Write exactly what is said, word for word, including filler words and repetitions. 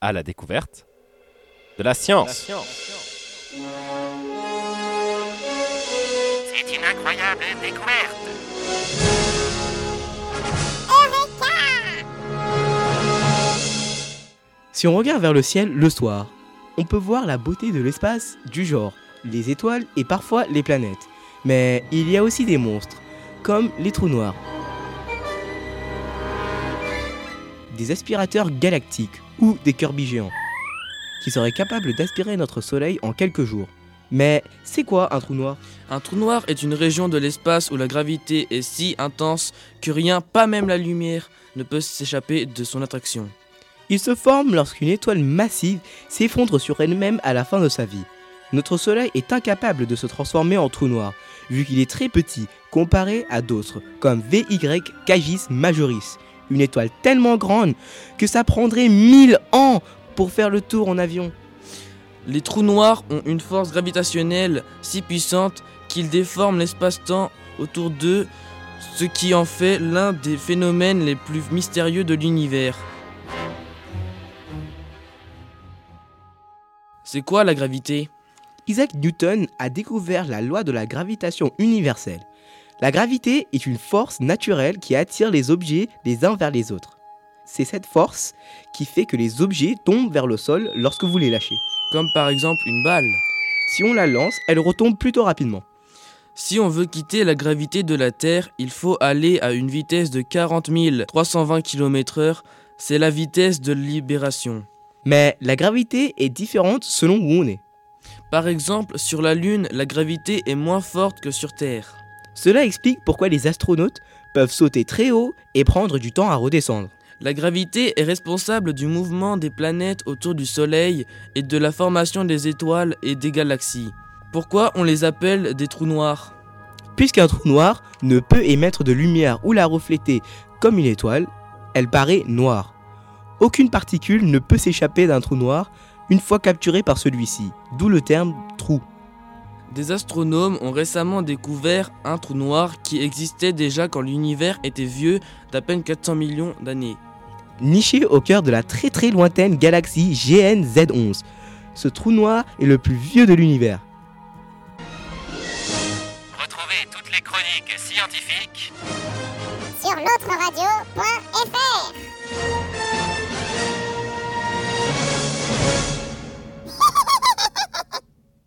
à la découverte de la science. La science. C'est une incroyable découverte. Si on regarde vers le ciel le soir, on peut voir la beauté de l'espace du genre, les étoiles et parfois les planètes. Mais il y a aussi des monstres, comme les trous noirs. Des aspirateurs galactiques ou des Kirby géants, qui seraient capables d'aspirer notre soleil en quelques jours. Mais c'est quoi un trou noir ? Un trou noir est une région de l'espace où la gravité est si intense que rien, pas même la lumière, ne peut s'échapper de son attraction. Il se forme lorsqu'une étoile massive s'effondre sur elle-même à la fin de sa vie. Notre soleil est incapable de se transformer en trou noir, vu qu'il est très petit comparé à d'autres, comme V Y Canis Majoris, une étoile tellement grande que ça prendrait mille ans pour faire le tour en avion. Les trous noirs ont une force gravitationnelle si puissante qu'ils déforment l'espace-temps autour d'eux, ce qui en fait l'un des phénomènes les plus mystérieux de l'univers. C'est quoi la gravité ? Isaac Newton a découvert la loi de la gravitation universelle. La gravité est une force naturelle qui attire les objets les uns vers les autres. C'est cette force qui fait que les objets tombent vers le sol lorsque vous les lâchez. Comme par exemple une balle. Si on la lance, elle retombe plutôt rapidement. Si on veut quitter la gravité de la Terre, il faut aller à une vitesse de quarante mille trois cent vingt kilomètres heure. C'est la vitesse de libération. Mais la gravité est différente selon où on est. Par exemple, sur la Lune, la gravité est moins forte que sur Terre. Cela explique pourquoi les astronautes peuvent sauter très haut et prendre du temps à redescendre. La gravité est responsable du mouvement des planètes autour du Soleil et de la formation des étoiles et des galaxies. Pourquoi on les appelle des trous noirs ? Puisqu'un trou noir ne peut émettre de lumière ou la refléter comme une étoile, elle paraît noire. Aucune particule ne peut s'échapper d'un trou noir une fois capturée par celui-ci, d'où le terme trou. Des astronomes ont récemment découvert un trou noir qui existait déjà quand l'univers était vieux d'à peine quatre cents millions d'années. Niché au cœur de la très très lointaine galaxie G N Z onze, ce trou noir est le plus vieux de l'univers. Retrouvez toutes les chroniques scientifiques sur notre radio point f r.